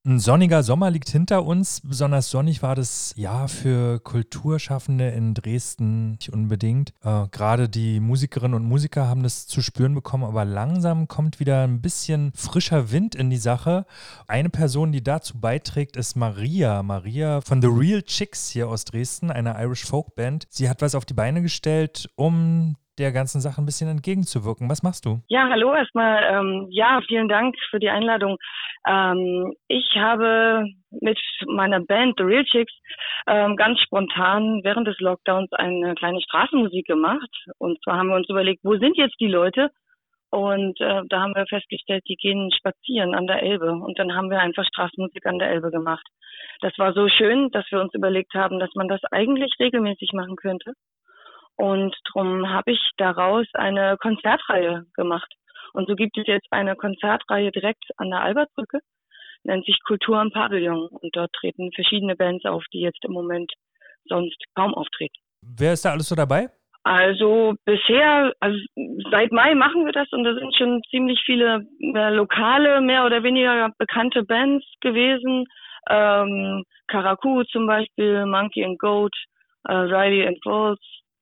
Ein sonniger Sommer liegt hinter uns. Besonders sonnig war das Jahr für Kulturschaffende in Dresden nicht unbedingt. Gerade die Musikerinnen und Musiker haben das zu spüren bekommen, aber langsam kommt wieder ein bisschen frischer Wind in die Sache. Eine Person, die dazu beiträgt, ist Maria. Maria von The Real Chicks hier aus Dresden, eine Irish Folk Band. Sie hat was auf die Beine gestellt, um der ganzen Sache ein bisschen entgegenzuwirken. Was machst du? Ja, hallo erstmal. Ja, vielen Dank für die Einladung. Ich habe mit meiner Band The Real Chicks ganz spontan während des Lockdowns eine kleine Straßenmusik gemacht. Und zwar haben wir uns überlegt, wo sind jetzt die Leute? Und da haben wir festgestellt, die gehen spazieren an der Elbe. Und dann haben wir einfach Straßenmusik an der Elbe gemacht. Das war so schön, dass wir uns überlegt haben, dass man das eigentlich regelmäßig machen könnte. Und darum habe ich daraus eine Konzertreihe gemacht. Und so gibt es jetzt eine Konzertreihe direkt an der Albertbrücke, nennt sich Kultur am Pavillon. Und dort treten verschiedene Bands auf, die jetzt im Moment sonst kaum auftreten. Wer ist da alles so dabei? Also bisher, also seit Mai machen wir das und da sind schon ziemlich viele lokale, mehr oder weniger bekannte Bands gewesen. Karakou zum Beispiel, Monkey and Goat, Riley and Falls.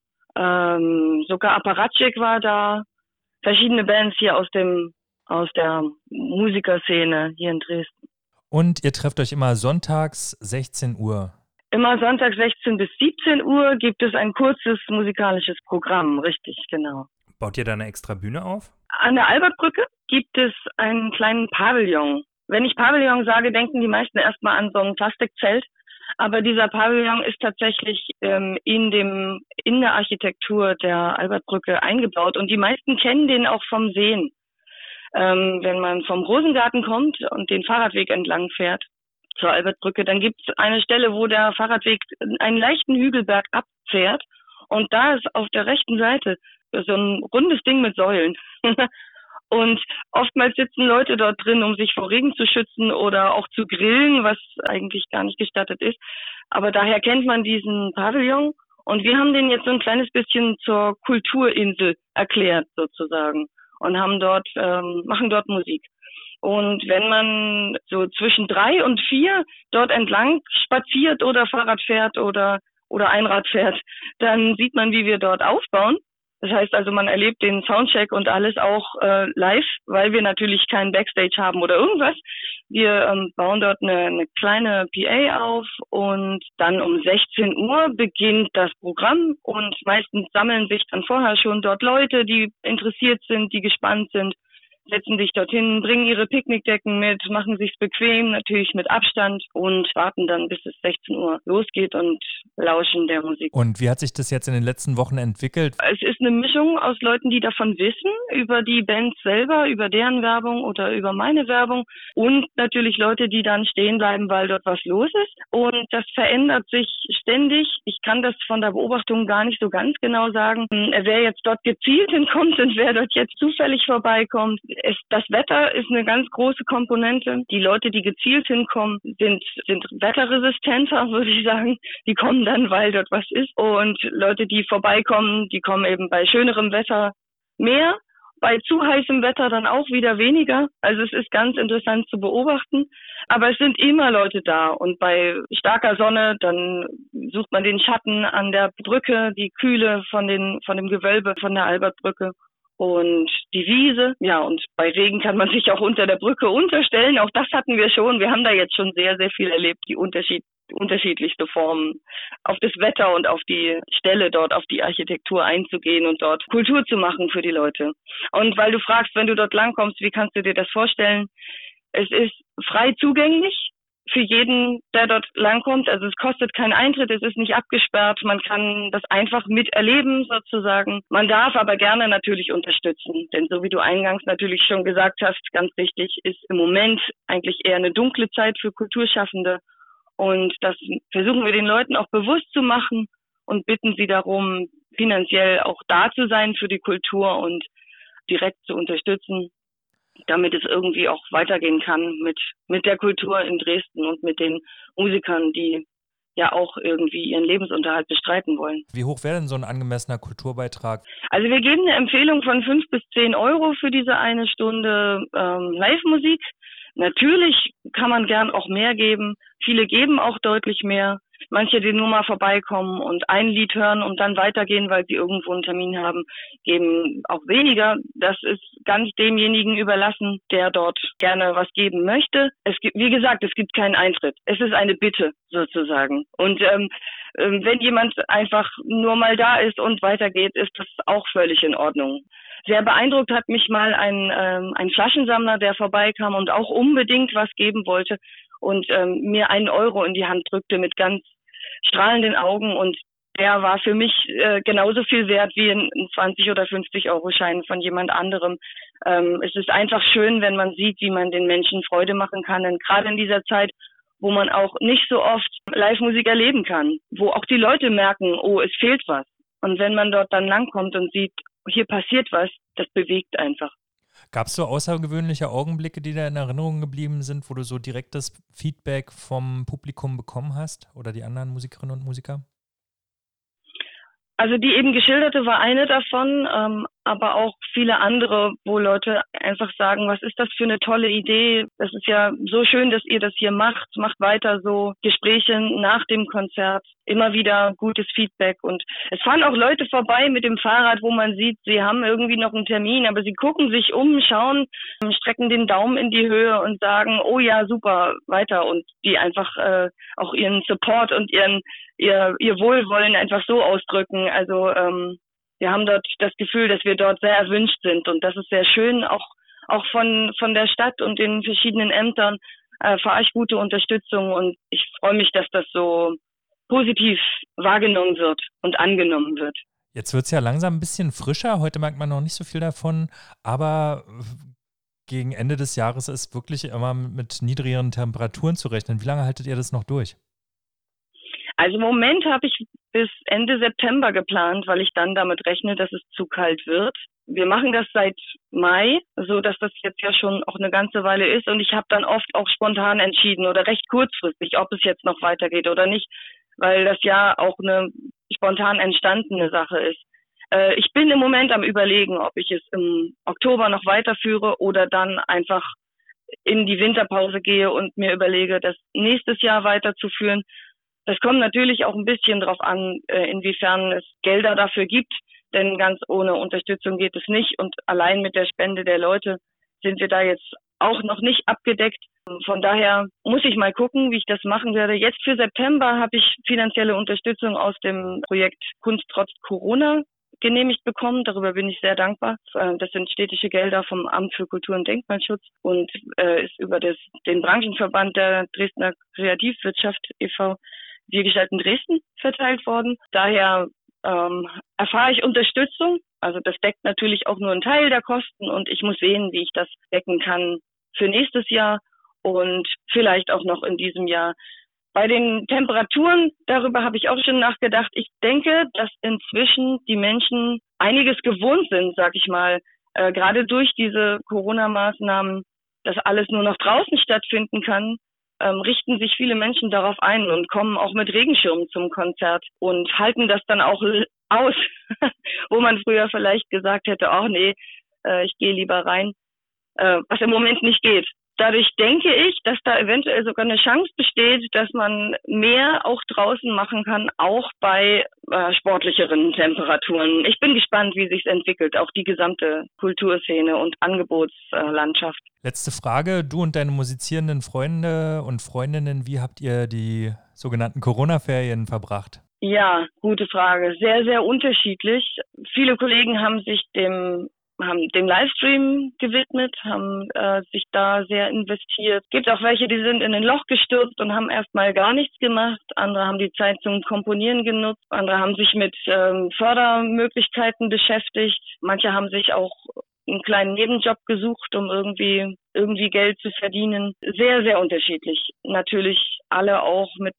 Sogar Apparatschik war da, verschiedene Bands hier aus der Musikerszene hier in Dresden. Und ihr trefft euch immer sonntags 16 Uhr. Immer sonntags 16 bis 17 Uhr gibt es ein kurzes musikalisches Programm, richtig, genau. Baut ihr da eine extra Bühne auf? An der Albertbrücke gibt es einen kleinen Pavillon. Wenn ich Pavillon sage, denken die meisten erstmal an so ein Plastikzelt. Aber dieser Pavillon ist tatsächlich in der Architektur der Albertbrücke eingebaut und die meisten kennen den auch vom Sehen. Wenn man vom Rosengarten kommt und den Fahrradweg entlang fährt zur Albertbrücke, dann gibt es eine Stelle, wo der Fahrradweg einen leichten Hügelberg abfährt und da ist auf der rechten Seite so ein rundes Ding mit Säulen. Und oftmals sitzen Leute dort drin, um sich vor Regen zu schützen oder auch zu grillen, was eigentlich gar nicht gestattet ist. Aber daher kennt man diesen Pavillon. Und wir haben den jetzt so ein kleines bisschen zur Kulturinsel erklärt, sozusagen. Und machen dort Musik. Und wenn man so zwischen 3 und 4 dort entlang spaziert oder Fahrrad fährt oder Einrad fährt, dann sieht man, wie wir dort aufbauen. Das heißt also, man erlebt den Soundcheck und alles auch live, weil wir natürlich keinen Backstage haben oder irgendwas. Wir bauen dort eine kleine PA auf und dann um 16 Uhr beginnt das Programm und meistens sammeln sich dann vorher schon dort Leute, die interessiert sind, die gespannt sind, setzen sich dorthin, bringen ihre Picknickdecken mit, machen sich's bequem, natürlich mit Abstand und warten dann, bis es 16 Uhr losgeht und lauschen der Musik. Und wie hat sich das jetzt in den letzten Wochen entwickelt? Es ist eine Mischung aus Leuten, die davon wissen, über die Bands selber, über deren Werbung oder über meine Werbung und natürlich Leute, die dann stehen bleiben, weil dort was los ist. Und das verändert sich ständig. Ich kann das von der Beobachtung gar nicht so ganz genau sagen, wer jetzt dort gezielt hinkommt und wer dort jetzt zufällig vorbeikommt. Das Wetter ist eine ganz große Komponente. Die Leute, die gezielt hinkommen, sind wetterresistenter, würde ich sagen. Die kommen dann, weil dort was ist. Und Leute, die vorbeikommen, die kommen eben bei schönerem Wetter mehr, bei zu heißem Wetter dann auch wieder weniger. Also es ist ganz interessant zu beobachten. Aber es sind immer Leute da. Und bei starker Sonne, dann sucht man den Schatten an der Brücke, die Kühle von dem Gewölbe von der Albertbrücke. Und die Wiese, ja, und bei Regen kann man sich auch unter der Brücke unterstellen. Auch das hatten wir schon. Wir haben da jetzt schon sehr, sehr viel erlebt, die unterschiedlichste Formen auf das Wetter und auf die Stelle dort, auf die Architektur einzugehen und dort Kultur zu machen für die Leute. Und weil du fragst, wenn du dort langkommst, wie kannst du dir das vorstellen? Es ist frei zugänglich für jeden, der dort langkommt. Also es kostet keinen Eintritt, es ist nicht abgesperrt. Man kann das einfach miterleben sozusagen. Man darf aber gerne natürlich unterstützen. Denn so wie du eingangs natürlich schon gesagt hast, ganz richtig, ist im Moment eigentlich eher eine dunkle Zeit für Kulturschaffende. Und das versuchen wir den Leuten auch bewusst zu machen und bitten sie darum, finanziell auch da zu sein für die Kultur und direkt zu unterstützen, damit es irgendwie auch weitergehen kann mit der Kultur in Dresden und mit den Musikern, die ja auch irgendwie ihren Lebensunterhalt bestreiten wollen. Wie hoch wäre denn so ein angemessener Kulturbeitrag? Also wir geben eine Empfehlung von 5 bis 10 Euro für diese eine Stunde Live-Musik. Natürlich kann man gern auch mehr geben. Viele geben auch deutlich mehr. Manche, die nur mal vorbeikommen und ein Lied hören und dann weitergehen, weil sie irgendwo einen Termin haben, geben auch weniger. Das ist ganz demjenigen überlassen, der dort gerne was geben möchte. Es gibt, wie gesagt, es gibt keinen Eintritt. Es ist eine Bitte sozusagen. Und wenn jemand einfach nur mal da ist und weitergeht, ist das auch völlig in Ordnung. Sehr beeindruckt hat mich mal ein Flaschensammler, der vorbeikam und auch unbedingt was geben wollte und mir 1 Euro in die Hand drückte mit ganz strahlenden Augen, und der war für mich genauso viel wert wie ein 20 oder 50 Euro Schein von jemand anderem. Es ist einfach schön, wenn man sieht, wie man den Menschen Freude machen kann, und gerade in dieser Zeit, wo man auch nicht so oft Live-Musik erleben kann, wo auch die Leute merken, oh, es fehlt was. Und wenn man dort dann langkommt und sieht, hier passiert was, das bewegt einfach. Gab es so außergewöhnliche Augenblicke, die da in Erinnerung geblieben sind, wo du so direktes Feedback vom Publikum bekommen hast oder die anderen Musikerinnen und Musiker? Also die eben geschilderte war eine davon, aber auch viele andere, wo Leute einfach sagen, was ist das für eine tolle Idee? Das ist ja so schön, dass ihr das hier macht. Macht weiter so. Gespräche nach dem Konzert, immer wieder gutes Feedback. Und es fahren auch Leute vorbei mit dem Fahrrad, wo man sieht, sie haben irgendwie noch einen Termin, aber sie gucken sich um, schauen, strecken den Daumen in die Höhe und sagen, oh ja, super, weiter. Und die einfach auch ihren Support und ihr Wohlwollen einfach so ausdrücken. Also wir haben dort das Gefühl, dass wir dort sehr erwünscht sind, und das ist sehr schön. Auch von der Stadt und den verschiedenen Ämtern erfahre ich gute Unterstützung, und ich freue mich, dass das so positiv wahrgenommen wird und angenommen wird. Jetzt wird es ja langsam ein bisschen frischer. Heute merkt man noch nicht so viel davon, aber gegen Ende des Jahres ist wirklich immer mit niedrigeren Temperaturen zu rechnen. Wie lange haltet ihr das noch durch? Also im Moment habe ich bis Ende September geplant, weil ich dann damit rechne, dass es zu kalt wird. Wir machen das seit Mai, so dass das jetzt ja schon auch eine ganze Weile ist, und ich habe dann oft auch spontan entschieden oder recht kurzfristig, ob es jetzt noch weitergeht oder nicht, weil das ja auch eine spontan entstandene Sache ist. Ich bin im Moment am Überlegen, ob ich es im Oktober noch weiterführe oder dann einfach in die Winterpause gehe und mir überlege, das nächstes Jahr weiterzuführen. Das kommt natürlich auch ein bisschen drauf an, inwiefern es Gelder dafür gibt, denn ganz ohne Unterstützung geht es nicht, und allein mit der Spende der Leute sind wir da jetzt auch noch nicht abgedeckt. Von daher muss ich mal gucken, wie ich das machen werde. Jetzt für September habe ich finanzielle Unterstützung aus dem Projekt Kunst trotz Corona genehmigt bekommen. Darüber bin ich sehr dankbar. Das sind städtische Gelder vom Amt für Kultur und Denkmalschutz und ist über den Branchenverband der Dresdner Kreativwirtschaft e.V. Wir gestalten Dresden verteilt worden. Daher erfahre ich Unterstützung. Also das deckt natürlich auch nur einen Teil der Kosten, und ich muss sehen, wie ich das decken kann für nächstes Jahr und vielleicht auch noch in diesem Jahr. Bei den Temperaturen, darüber habe ich auch schon nachgedacht. Ich denke, dass inzwischen die Menschen einiges gewohnt sind, sag ich mal, gerade durch diese Corona-Maßnahmen, dass alles nur noch draußen stattfinden kann. Richten sich viele Menschen darauf ein und kommen auch mit Regenschirmen zum Konzert und halten das dann auch aus, wo man früher vielleicht gesagt hätte, ach nee, ich gehe lieber rein, was im Moment nicht geht. Dadurch denke ich, dass da eventuell sogar eine Chance besteht, dass man mehr auch draußen machen kann, auch bei sportlicheren Temperaturen. Ich bin gespannt, wie sich es entwickelt, auch die gesamte Kulturszene und Angebotslandschaft. Letzte Frage, du und deine musizierenden Freunde und Freundinnen, wie habt ihr die sogenannten Corona-Ferien verbracht? Ja, gute Frage. Sehr, sehr unterschiedlich. Viele Kollegen haben sich dem Livestream gewidmet, haben sich da sehr investiert. Es gibt auch welche, die sind in ein Loch gestürzt und haben erstmal gar nichts gemacht. Andere haben die Zeit zum Komponieren genutzt. Andere haben sich mit Fördermöglichkeiten beschäftigt. Manche haben sich auch einen kleinen Nebenjob gesucht, um irgendwie Geld zu verdienen. Sehr, sehr unterschiedlich. Natürlich alle auch mit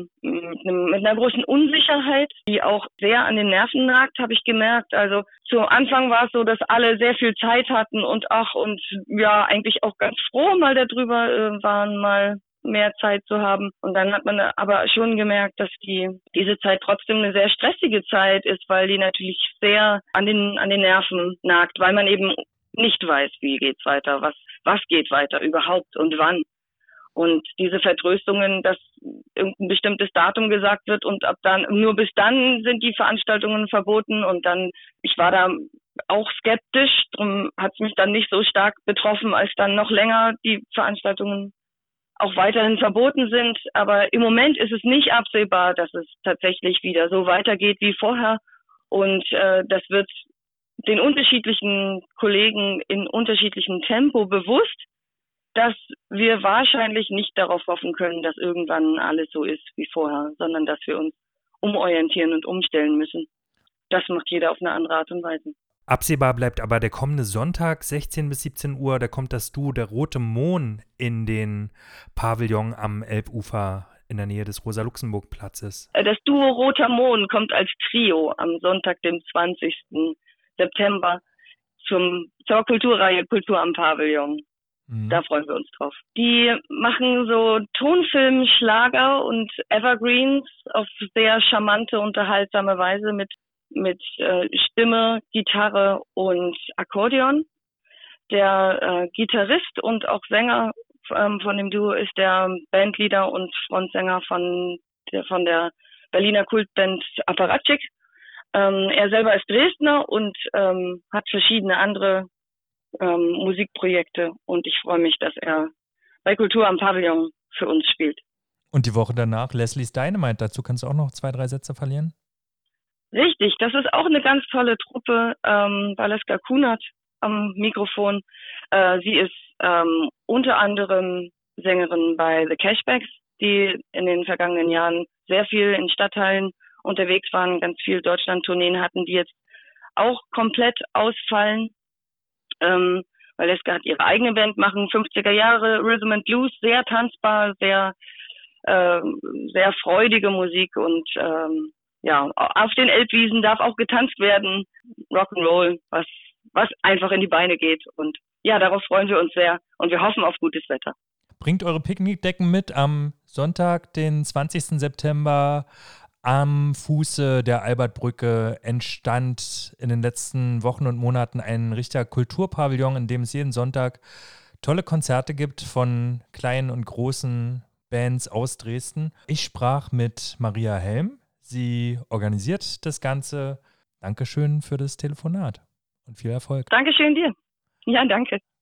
einer großen Unsicherheit, die auch sehr an den Nerven nagt, habe ich gemerkt. Also zu Anfang war es so, dass alle sehr viel Zeit hatten und eigentlich auch ganz froh mal darüber waren, mal mehr Zeit zu haben. Und dann hat man aber schon gemerkt, dass diese Zeit trotzdem eine sehr stressige Zeit ist, weil die natürlich sehr an den Nerven nagt, weil man eben nicht weiß, wie geht's weiter, was geht weiter überhaupt und wann. Und diese Vertröstungen, dass irgendein bestimmtes Datum gesagt wird und ab dann, nur bis dann sind die Veranstaltungen verboten und dann, ich war da auch skeptisch, darum hat es mich dann nicht so stark betroffen, als dann noch länger die Veranstaltungen auch weiterhin verboten sind. Aber im Moment ist es nicht absehbar, dass es tatsächlich wieder so weitergeht wie vorher. Und das wird den unterschiedlichen Kollegen in unterschiedlichem Tempo bewusst, dass wir wahrscheinlich nicht darauf hoffen können, dass irgendwann alles so ist wie vorher, sondern dass wir uns umorientieren und umstellen müssen. Das macht jeder auf eine andere Art und Weise. Absehbar bleibt aber der kommende Sonntag, 16 bis 17 Uhr, da kommt das Duo Der Rote Mohn in den Pavillon am Elbufer in der Nähe des Rosa-Luxemburg-Platzes. Das Duo Roter Mohn kommt als Trio am Sonntag, dem 20. September zur Kulturreihe Kultur am Pavillon. Da freuen wir uns drauf. Die machen so Tonfilm, Schlager und Evergreens auf sehr charmante, unterhaltsame Weise mit Stimme, Gitarre und Akkordeon. Der Gitarrist und auch Sänger von dem Duo ist der Bandleader und Frontsänger von der Berliner Kultband Apparatschik. Er selber ist Dresdner und hat verschiedene andere Musikprojekte und ich freue mich, dass er bei Kultur am Pavillon für uns spielt. Und die Woche danach Leslie's Dynamite, dazu kannst du auch noch 2, 3 Sätze verlieren? Richtig, das ist auch eine ganz tolle Truppe, Valeska Kunert am Mikrofon. Sie ist unter anderem Sängerin bei The Cashbacks, die in den vergangenen Jahren sehr viel in Stadtteilen unterwegs waren, ganz viel Deutschland-Tourneen hatten, die jetzt auch komplett ausfallen. Valeska hat ihre eigene Band, machen 50er Jahre Rhythm and Blues, sehr tanzbar, sehr freudige Musik und auf den Elbwiesen darf auch getanzt werden, Rock'n'Roll, was einfach in die Beine geht und ja, darauf freuen wir uns sehr und wir hoffen auf gutes Wetter. Bringt eure Picknickdecken mit am Sonntag, den 20. September. Am Fuße der Albertbrücke entstand in den letzten Wochen und Monaten ein richtiger Kulturpavillon, in dem es jeden Sonntag tolle Konzerte gibt von kleinen und großen Bands aus Dresden. Ich sprach mit Maria Helm. Sie organisiert das Ganze. Dankeschön für das Telefonat und viel Erfolg. Dankeschön dir. Ja, danke.